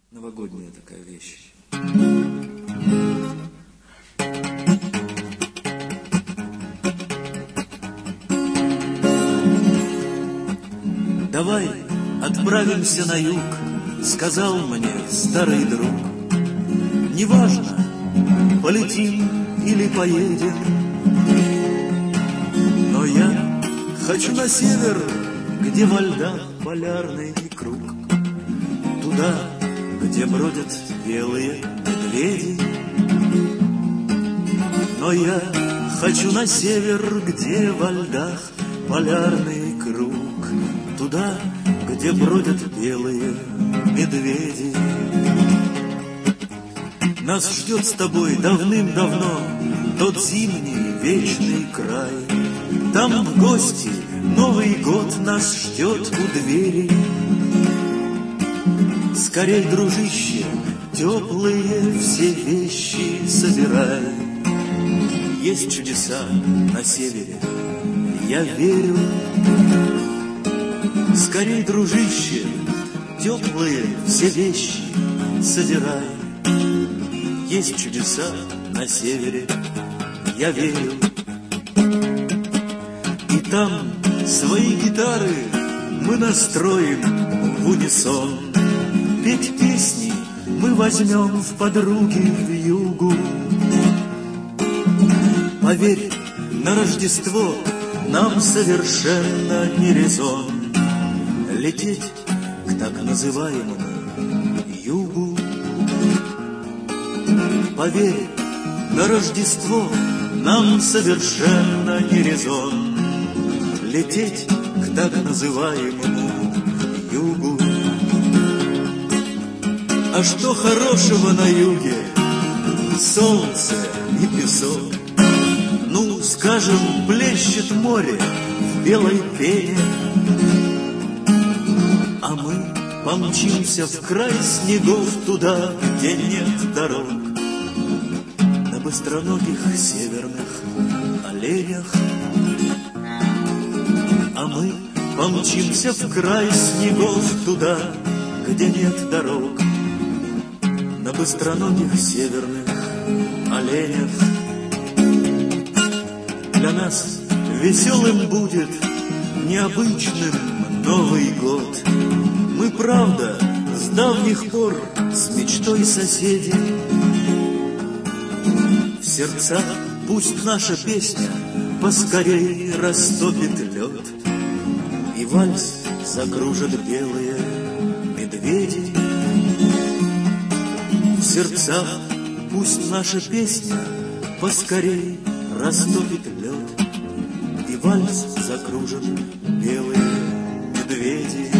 Новогодняя такая вещь. Давай отправимся на юг, сказал мне старый друг. Неважно, полетим или поедем, но я хочу на север, где во льдах полярный круг. Туда, где бродят белые медведи. Но я хочу на север, где во льдах полярный круг. Туда, где бродят белые медведи. Нас ждет с тобой давным-давно тот зимний вечный край. Там в гости Новый год нас ждет у двери. Скорей, дружище, теплые все вещи собирай. Есть чудеса на севере, я верю. Скорей, дружище, теплые все вещи собирай. Есть чудеса на севере, я верю. И там свои гитары мы настроим в унисон. Петь песни мы возьмем в подруги в югу. Поверь, на Рождество нам совершенно не резон лететь к так называемому югу. Поверь, на Рождество нам совершенно не резон лететь к так называемому югу. А что хорошего на юге? Солнце и песок. Ну, скажем, плещет море в белой пене. А мы помчимся в край снегов туда, где нет дорог. На быстроногих северных оленях. А мы помчимся в край снегов туда, где нет дорог. На быстроногих северных оленях. Для нас веселым будет необычным Новый год. Мы, правда, с давних пор с мечтой соседи. В сердцах пусть наша песня поскорей растопит лед, и вальс закружат белые медведи. В сердцах пусть наша песня поскорей растопит лед, и вальс закружат белые медведи.